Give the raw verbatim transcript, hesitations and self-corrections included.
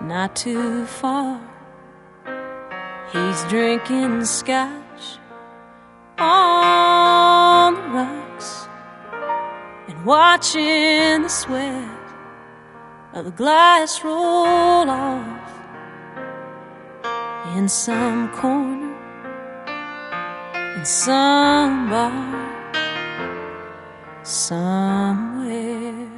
not too far. He's drinking scotch on the rocks and watching the sweat of the glass roll off in some corner, in some bar, somewhere.